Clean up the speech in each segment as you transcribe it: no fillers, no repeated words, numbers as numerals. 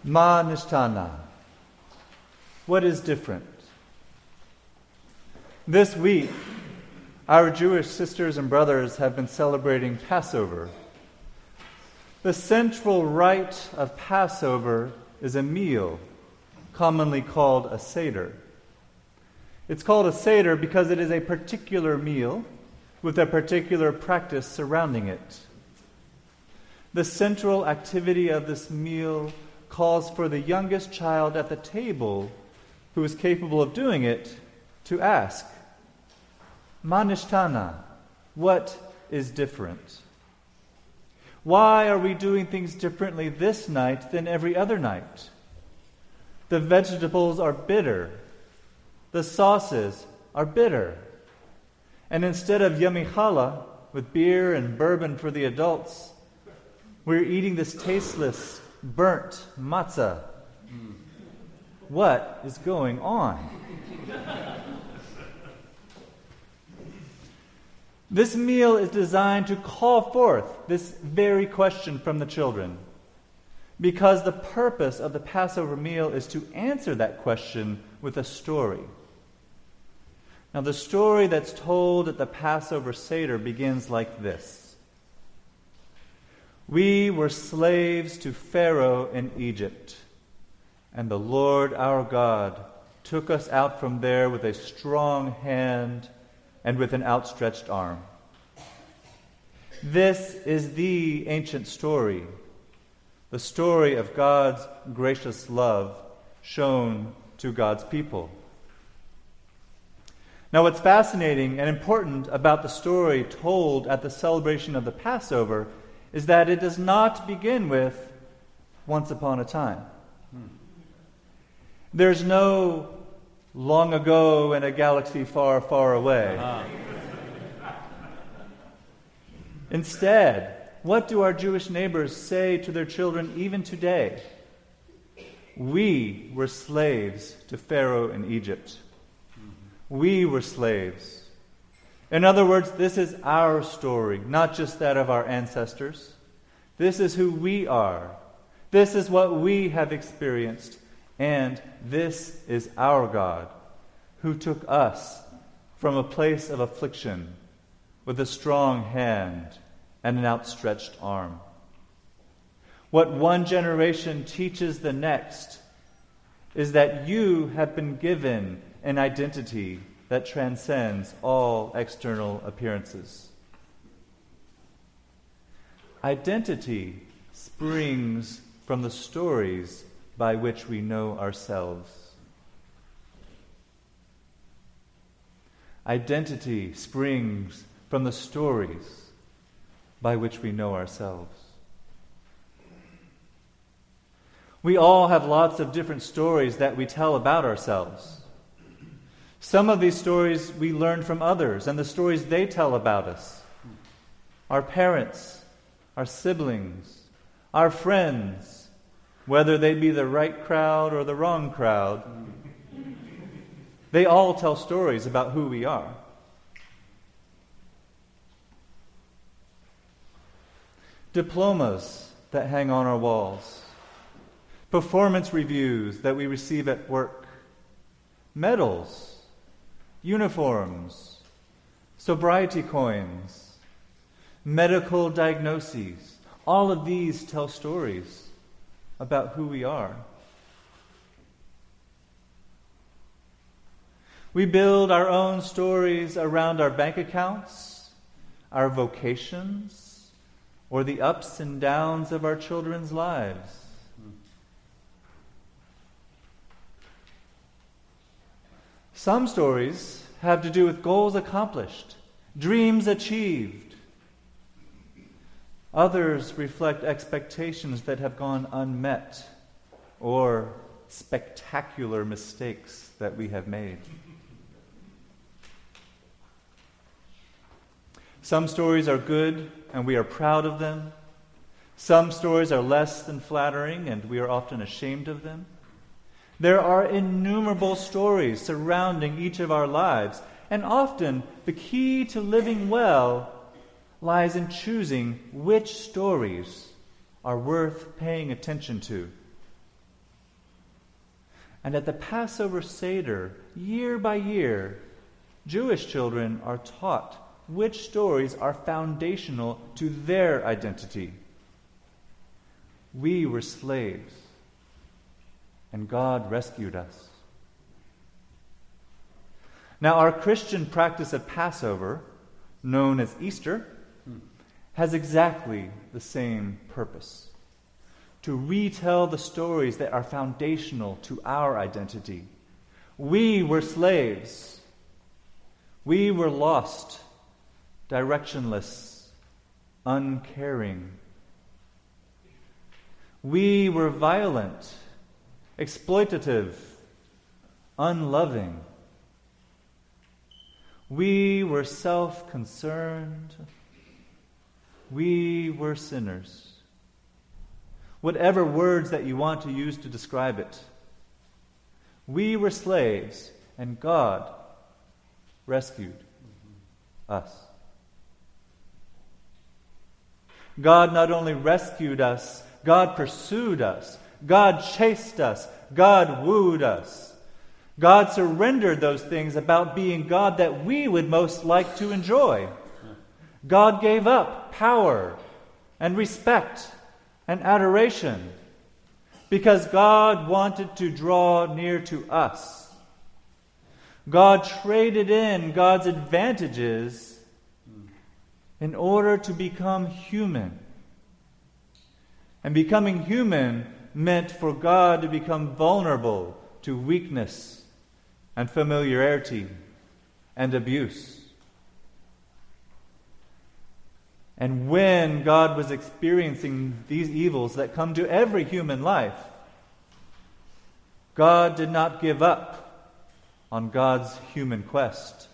Ma nishtana. What is different? This week, our Jewish sisters and brothers have been celebrating Passover. The central rite of Passover is a meal, commonly called a Seder. It's called a Seder because it is a particular meal with a particular practice surrounding it. The central activity of this meal calls for the youngest child at the table, who is capable of doing it, to ask, Ma nishtana, what is different? Why are we doing things differently this night than every other night? The vegetables are bitter. The sauces are bitter. And instead of yummy challah with beer and bourbon for the adults, we're eating this tasteless, burnt matzah. What is going on? This meal is designed to call forth this very question from the children, because the purpose of the Passover meal is to answer that question with a story. Now, the story that's told at the Passover Seder begins like this. We were slaves to Pharaoh in Egypt, and the Lord our God took us out from there with a strong hand and with an outstretched arm. This is the ancient story, the story of God's gracious love shown to God's people. Now, what's fascinating and important about the story told at the celebration of the Passover is that it does not begin with once upon a time. There's no long ago in a galaxy far, far away. Instead, what do our Jewish neighbors say to their children even today? We were slaves to Pharaoh in Egypt. We were slaves. In other words, this is our story, not just that of our ancestors. This is who we are. This is what we have experienced. And this is our God, who took us from a place of affliction with a strong hand and an outstretched arm. What one generation teaches the next is that you have been given an identity that transcends all external appearances. Identity springs from the stories by which we know ourselves. Identity springs from the stories by which we know ourselves. We all have lots of different stories that we tell about ourselves. Some of these stories we learn from others and the stories they tell about us. Our parents, our siblings, our friends, whether they be the right crowd or the wrong crowd, they all tell stories about who we are. Diplomas that hang on our walls, performance reviews that we receive at work, medals, uniforms, sobriety coins, medical diagnoses, all of these tell stories about who we are. We build our own stories around our bank accounts, our vocations, or the ups and downs of our children's lives. Some stories have to do with goals accomplished, dreams achieved. Others reflect expectations that have gone unmet or spectacular mistakes that we have made. Some stories are good and we are proud of them. Some stories are less than flattering and we are often ashamed of them. There are innumerable stories surrounding each of our lives, and often the key to living well lies in choosing which stories are worth paying attention to. And at the Passover Seder, year by year, Jewish children are taught which stories are foundational to their identity. We were slaves, and God rescued us. Now, our Christian practice of Passover, known as Easter, has exactly the same purpose: to retell the stories that are foundational to our identity. We were slaves. We were lost, directionless, uncaring. We were violent, exploitative, unloving. We were self-concerned. We were sinners. Whatever words that you want to use to describe it. We were slaves, and God rescued us. God not only rescued us, God pursued us. God chased us. God wooed us. God surrendered those things about being God that we would most like to enjoy. God gave up power and respect and adoration because God wanted to draw near to us. God traded in God's advantages in order to become human. And becoming human meant for God to become vulnerable to weakness and familiarity and abuse. And when God was experiencing these evils that come to every human life, God did not give up on God's human quest.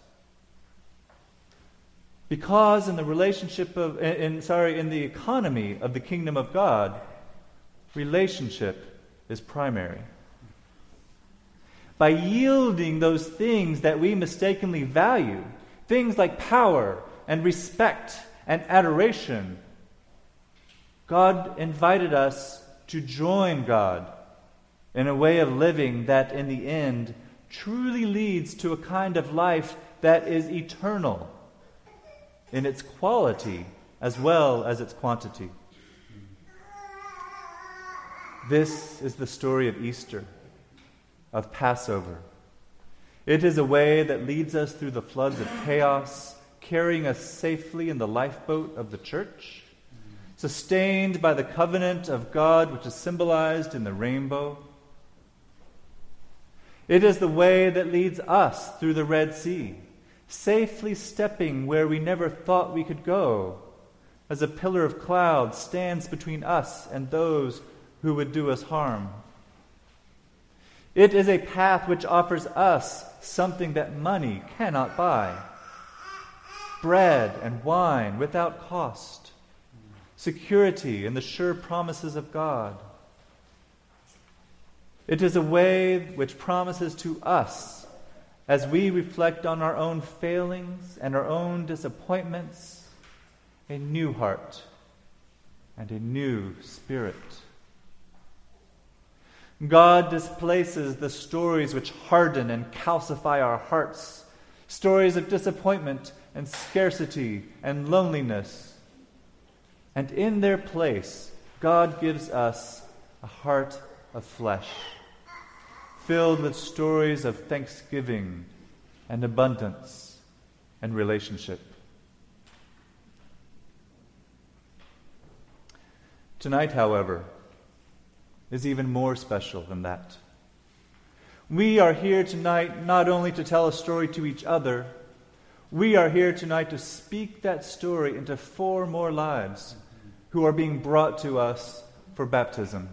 Because in the in the economy of the kingdom of God, relationship is primary. By yielding those things that we mistakenly value, things like power and respect and adoration, God invited us to join God in a way of living that in the end truly leads to a kind of life that is eternal in its quality as well as its quantity. This is the story of Easter, of Passover. It is a way that leads us through the floods of chaos, carrying us safely in the lifeboat of the church, sustained by the covenant of God which is symbolized in the rainbow. It is the way that leads us through the Red Sea, safely stepping where we never thought we could go, as a pillar of cloud stands between us and those who would do us harm. It is a path which offers us something that money cannot buy: bread and wine without cost, security in the sure promises of God. It is a way which promises to us, as we reflect on our own failings and our own disappointments, a new heart and a new spirit. God displaces the stories which harden and calcify our hearts, stories of disappointment and scarcity and loneliness. And in their place, God gives us a heart of flesh, filled with stories of thanksgiving and abundance and relationship. Tonight, however, is even more special than that. We are here tonight not only to tell a story to each other, we are here tonight to speak that story into 4 more lives who are being brought to us for baptism.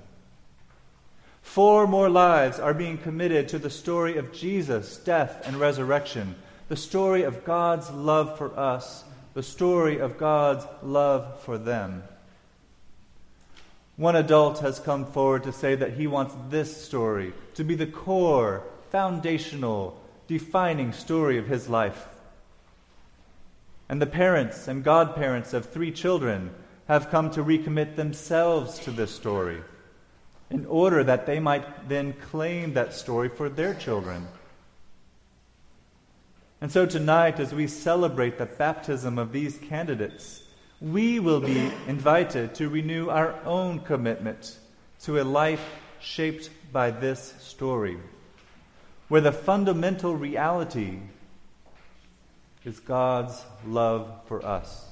4 more lives are being committed to the story of Jesus' death and resurrection, the story of God's love for us, the story of God's love for them. One adult has come forward to say that he wants this story to be the core, foundational, defining story of his life. And the parents and godparents of 3 children have come to recommit themselves to this story. in order that they might then claim that story for their children. And so tonight, as we celebrate the baptism of these candidates, we will be invited to renew our own commitment to a life shaped by this story, where the fundamental reality is God's love for us.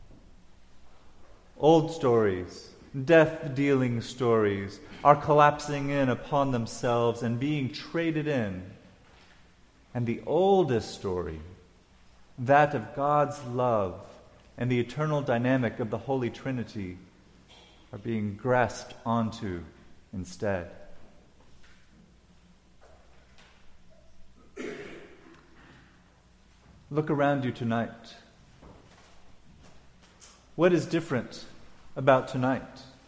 Old stories, death-dealing stories, are collapsing in upon themselves and being traded in. And the oldest story, that of God's love and the eternal dynamic of the Holy Trinity, are being grasped onto instead. Look around you tonight. What is different about tonight?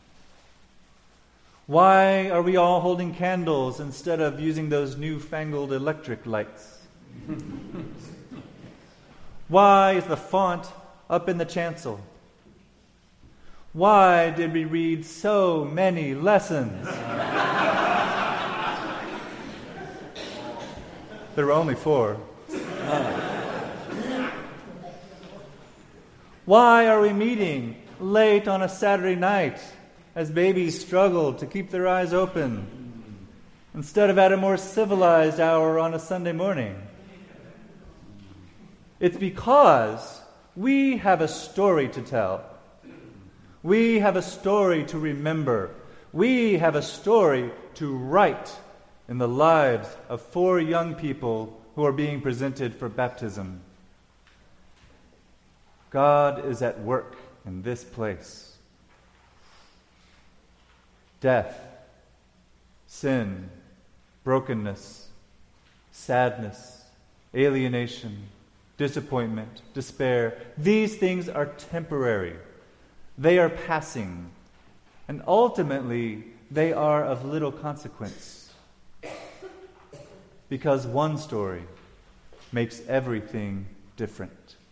Why are we all holding candles instead of using those newfangled electric lights? Why is the font up in the chancel? Why did we read so many lessons? There were only 4. Why are we meeting late on a Saturday night as babies struggle to keep their eyes open instead of at a more civilized hour on a Sunday morning? It's because we have a story to tell. We have a story to remember. We have a story to write in the lives of 4 young people who are being presented for baptism. God is at work in this place. Death, sin, brokenness, sadness, alienation, disappointment, despair, these things are temporary. They are passing. And ultimately, they are of little consequence. Because one story makes everything different.